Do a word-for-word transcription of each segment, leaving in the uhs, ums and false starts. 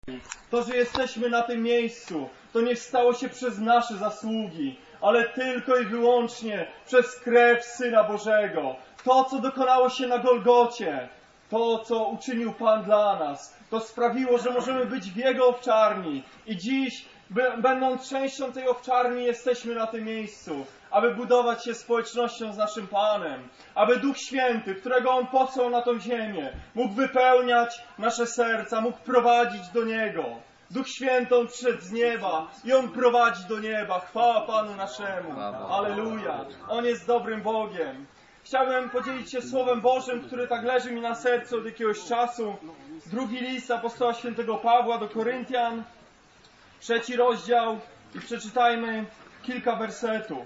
To, że jesteśmy na tym miejscu, to nie stało się przez nasze zasługi, ale tylko i wyłącznie przez krew Syna Bożego. To, co dokonało się na Golgocie, to, co uczynił Pan dla nas, to sprawiło, że możemy być w Jego owczarni. I dziś, będąc częścią tej owczarni, jesteśmy na tym miejscu, aby budować się społecznością z naszym Panem, aby Duch Święty, którego On posłał na tą ziemię, mógł wypełniać nasze serca, mógł prowadzić do Niego. Duch Święty, On przyszedł z nieba i On prowadzi do nieba. Chwała Panu naszemu. Alleluja. On jest dobrym Bogiem. Chciałbym podzielić się Słowem Bożym, które tak leży mi na sercu od jakiegoś czasu. Drugi list apostoła świętego Pawła do Koryntian, trzeci rozdział i przeczytajmy kilka wersetów.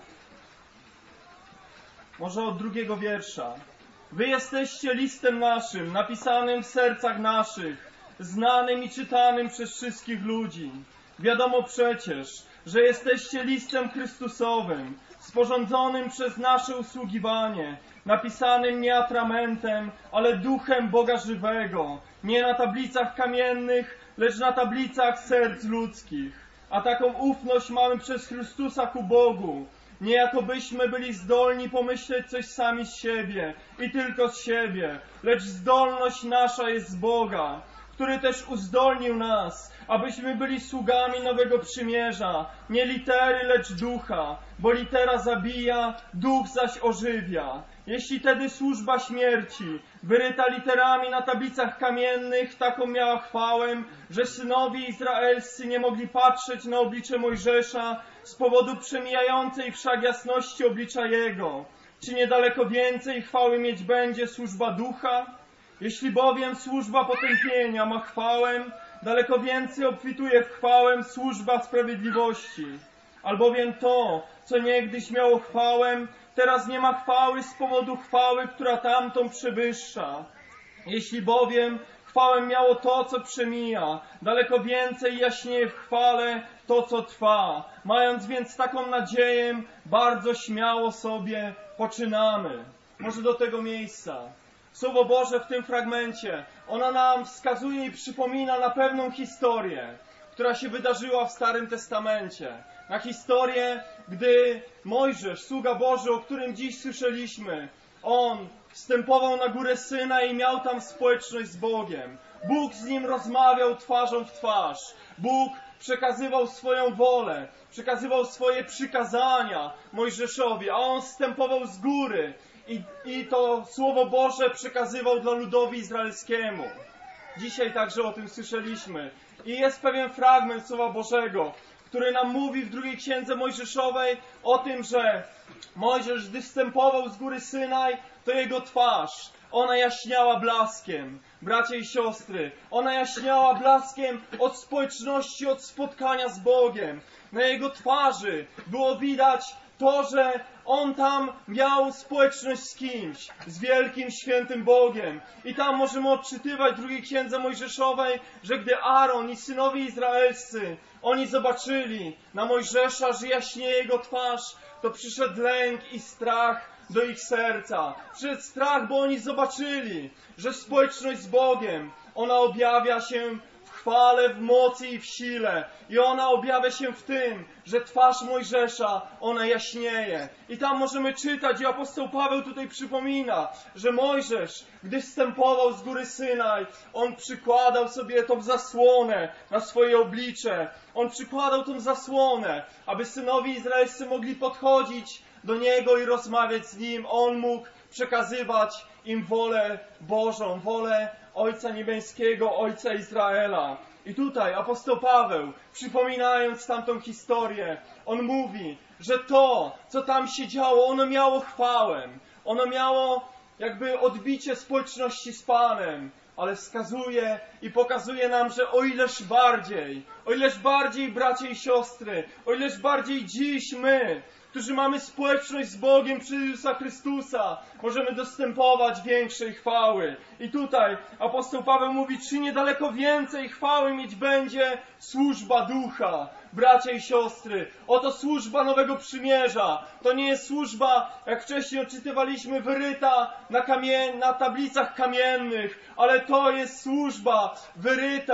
Może od drugiego wiersza. Wy jesteście listem naszym, napisanym w sercach naszych, znanym i czytanym przez wszystkich ludzi. Wiadomo przecież, że jesteście listem Chrystusowym, sporządzonym przez nasze usługiwanie, napisanym nie atramentem, ale duchem Boga żywego, nie na tablicach kamiennych, lecz na tablicach serc ludzkich. A taką ufność mamy przez Chrystusa ku Bogu, nie jakobyśmy byli zdolni pomyśleć coś sami z siebie i tylko z siebie, lecz zdolność nasza jest z Boga, który też uzdolnił nas, abyśmy byli sługami nowego przymierza, nie litery, lecz ducha, bo litera zabija, duch zaś ożywia. Jeśli tedy służba śmierci, wyryta literami na tablicach kamiennych, taką miała chwałę, że synowie izraelscy nie mogli patrzeć na oblicze Mojżesza z powodu przemijającej wszak jasności oblicza Jego, czy niedaleko więcej chwały mieć będzie służba ducha? Jeśli bowiem służba potępienia ma chwałę, daleko więcej obfituje w chwałę służba sprawiedliwości. Albowiem to, co niegdyś miało chwałę, teraz nie ma chwały z powodu chwały, która tamtą przewyższa. Jeśli bowiem chwałę miało to, co przemija, daleko więcej jaśnieje w chwale to, co trwa. Mając więc taką nadzieję, bardzo śmiało sobie poczynamy. Może do tego miejsca. Słowo Boże w tym fragmencie, ona nam wskazuje i przypomina na pewną historię, która się wydarzyła w Starym Testamencie. Na historię, gdy Mojżesz, sługa Boży, o którym dziś słyszeliśmy, on wstępował na górę Synaj i miał tam społeczność z Bogiem. Bóg z nim rozmawiał twarzą w twarz. Bóg przekazywał swoją wolę, przekazywał swoje przykazania Mojżeszowi, a on wstępował z góry. I, I to Słowo Boże przekazywał dla ludowi izraelskiemu. Dzisiaj także o tym słyszeliśmy. I jest pewien fragment Słowa Bożego, który nam mówi w drugiej księdze Mojżeszowej o tym, że Mojżesz, gdy wstępował z góry Synaj, to jego twarz, ona jaśniała blaskiem. Bracia i siostry, ona jaśniała blaskiem od społeczności, od spotkania z Bogiem. Na jego twarzy było widać to, że on tam miał społeczność z kimś, z wielkim, świętym Bogiem. I tam możemy odczytywać w drugiej księdze Mojżeszowej, że gdy Aaron i synowie izraelscy, oni zobaczyli na Mojżesza, że jaśnieje jego twarz, to przyszedł lęk i strach do ich serca. Przyszedł strach, bo oni zobaczyli, że społeczność z Bogiem, ona objawia się w chwale, w mocy i w sile. I ona objawia się w tym, że twarz Mojżesza, ona jaśnieje. I tam możemy czytać, i apostoł Paweł tutaj przypomina, że Mojżesz, gdy wstępował z góry Synaj, on przykładał sobie tą zasłonę na swoje oblicze. On przykładał tą zasłonę, aby synowie izraelscy mogli podchodzić do niego i rozmawiać z nim. On mógł przekazywać im wolę Bożą, wolę Ojca Niebieskiego, Ojca Izraela. I tutaj apostoł Paweł, przypominając tamtą historię, on mówi, że to, co tam się działo, ono miało chwałę. Ono miało jakby odbicie społeczności z Panem, ale wskazuje i pokazuje nam, że o ileż bardziej, o ileż bardziej, bracia i siostry, o ileż bardziej dziś my, którzy mamy społeczność z Bogiem przez Jezusa Chrystusa, możemy dostępować większej chwały. I tutaj apostoł Paweł mówi, czy niedaleko więcej chwały mieć będzie służba ducha. Bracia i siostry, oto służba Nowego Przymierza. To nie jest służba, jak wcześniej odczytywaliśmy, wyryta na, kamie- na tablicach kamiennych, ale to jest służba wyryta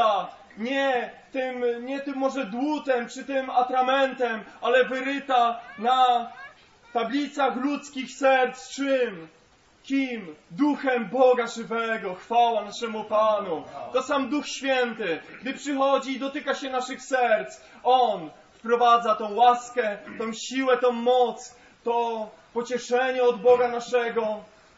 nie tym, nie tym może dłutem czy tym atramentem, ale wyryta na tablicach ludzkich serc czym? Kim? Duchem Boga żywego. Chwała naszemu Panu. To sam Duch Święty, gdy przychodzi i dotyka się naszych serc, On wprowadza tą łaskę, tą siłę, tą moc, to pocieszenie od Boga naszego,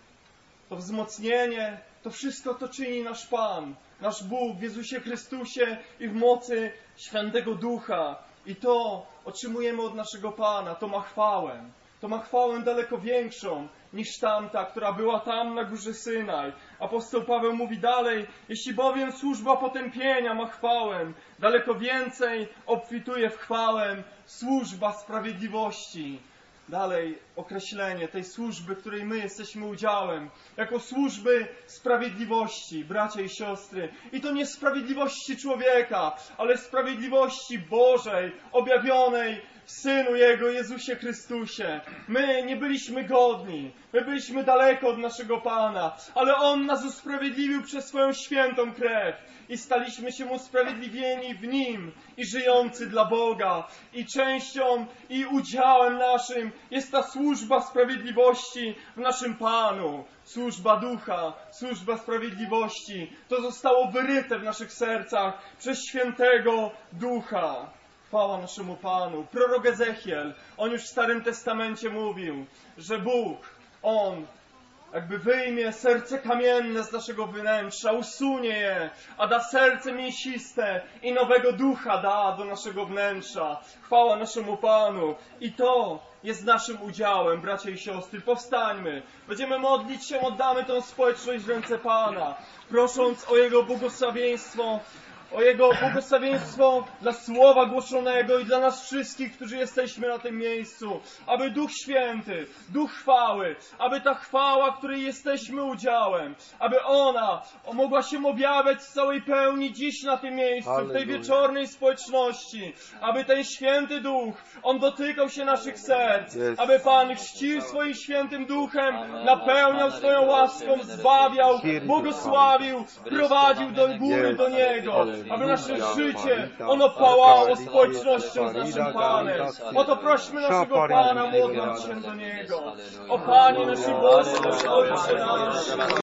to wzmocnienie, to wszystko to czyni nasz Pan, nasz Bóg w Jezusie Chrystusie i w mocy Świętego Ducha. I to otrzymujemy od naszego Pana, to ma chwałę. To ma chwałę daleko większą niż tamta, która była tam na górze Synaj. Apostoł Paweł mówi dalej, jeśli bowiem służba potępienia ma chwałę, daleko więcej obfituje w chwałę służba sprawiedliwości. Dalej określenie tej służby, której my jesteśmy udziałem, jako służby sprawiedliwości, bracia i siostry. I to nie sprawiedliwości człowieka, ale sprawiedliwości Bożej, objawionej w Synu Jego, Jezusie Chrystusie. My nie byliśmy godni, my byliśmy daleko od naszego Pana, ale On nas usprawiedliwił przez swoją świętą krew i staliśmy się usprawiedliwieni w Nim i żyjący dla Boga. I częścią i udziałem naszym jest ta służba sprawiedliwości w naszym Panu. Służba Ducha, służba sprawiedliwości. To zostało wyryte w naszych sercach przez Świętego Ducha. Chwała naszemu Panu. Prorok Ezechiel, on już w Starym Testamencie mówił, że Bóg, On jakby wyjmie serce kamienne z naszego wnętrza, usunie je, a da serce mięsiste i nowego ducha da do naszego wnętrza. Chwała naszemu Panu. I to jest naszym udziałem, bracia i siostry. Powstańmy. Będziemy modlić się, oddamy tę społeczność w ręce Pana, prosząc o Jego błogosławieństwo, o Jego błogosławieństwo dla słowa głoszonego i dla nas wszystkich, którzy jesteśmy na tym miejscu. Aby Duch Święty, Duch chwały, aby ta chwała, której jesteśmy udziałem, aby ona mogła się objawiać w całej pełni dziś na tym miejscu, w tej wieczornej społeczności. Aby ten Święty Duch, On dotykał się naszych serc. Aby Pan chrzcił swoim Świętym Duchem, napełniał swoją łaską, zbawiał, błogosławił, prowadził do góry do Niego. Aby nasze życie, ono pałało społecznością z naszym Panem. Oto prośmy naszego Pana, modląc się do Niego. O Panie, nasz Boże, nasz Ojcze nasz.